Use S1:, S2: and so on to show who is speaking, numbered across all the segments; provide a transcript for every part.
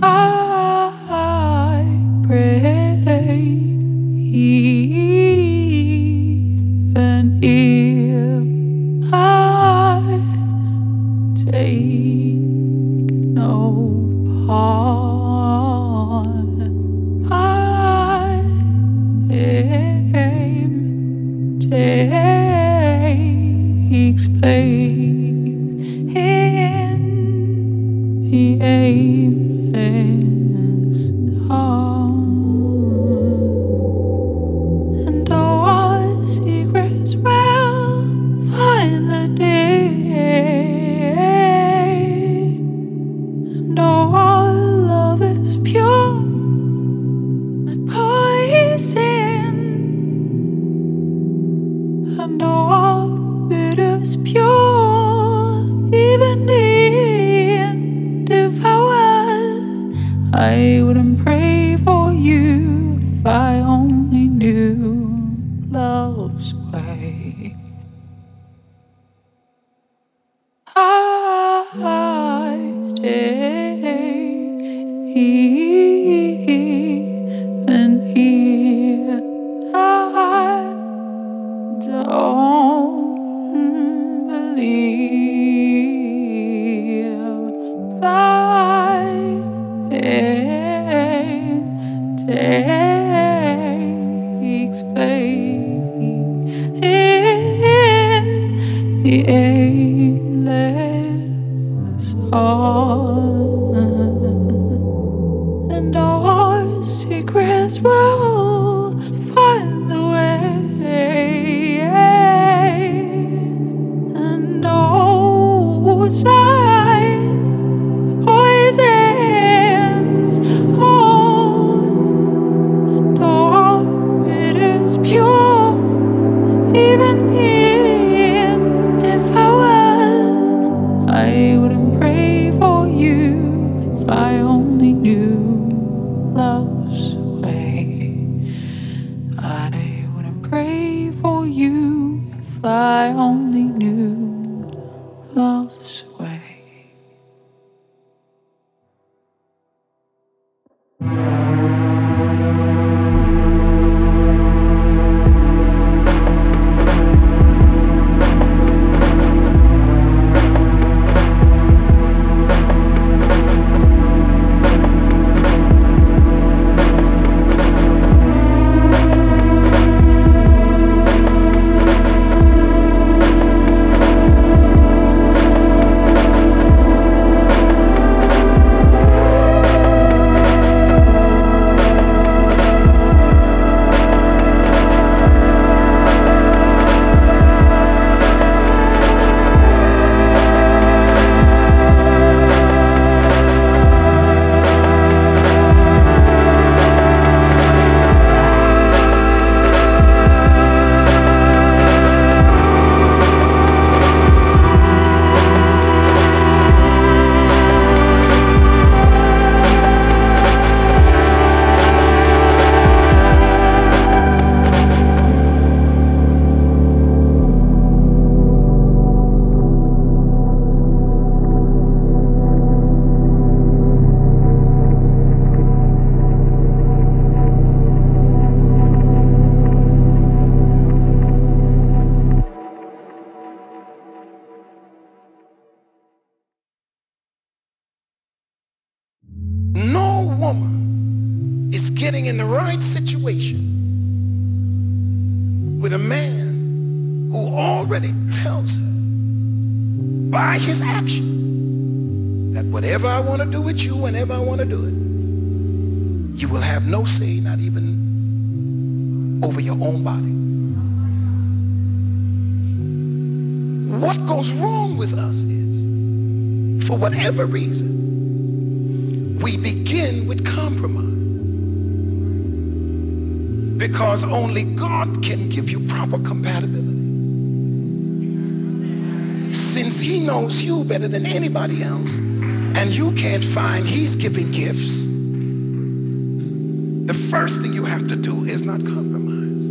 S1: I pray, even if I take no part. I aim takes place in the aimless heart, and all our secrets will find the day, and all our love is pure, but poison, and all bitter is pure, even in devoured. I wouldn't pray for you if I only knew love's way. I stay even here. I don't believe I am takes place in the aimless heart, and all our secrets will find the way, and all sides poisons all, and all bitters pure, even in devoured. I wouldn't pray for you if I only knew love's way. I wouldn't pray for you if I only knew love's way.
S2: No woman is getting in the right situation with a man who already tells her by his action that whatever I want to do with you, whenever I want to do it, you will have no say, not even over your own body. What goes wrong with us is, for whatever reason, we begin with compromise, because only God can give you proper compatibility. Since he knows you better than anybody else, and you can't find he's giving gifts, the first thing you have to do is not compromise.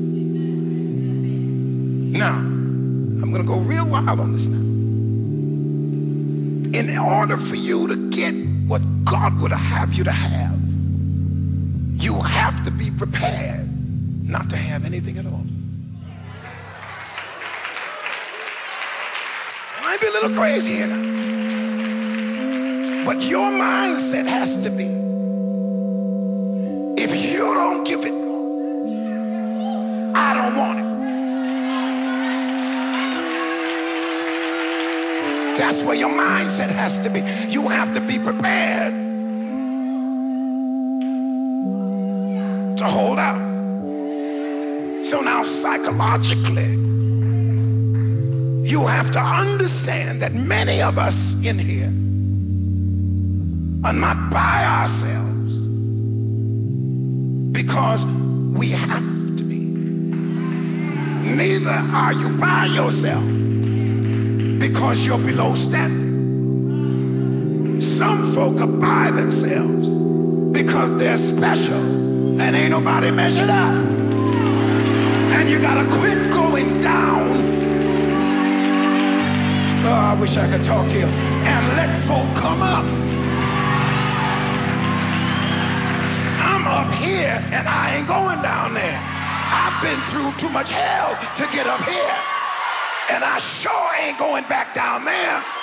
S2: Now, I'm going to go real wild on this now. In order for you to get what God would have you to have, you have to be prepared not to have anything at all. It might be a little crazy here now, but your mindset has to be, if you don't give it, I don't want it. That's where your mindset has to be. You have to be prepared to hold out. So now psychologically, you have to understand that many of us in here are not by ourselves because we have to be. Neither are you by yourself because you're below standard. Some folk are by themselves because they're special and ain't nobody measured up. And you gotta quit going down. Oh, I wish I could talk to you. And let folk come up. I'm up here and I ain't going down there. I've been through too much hell to get up here. And I sure ain't going back down there.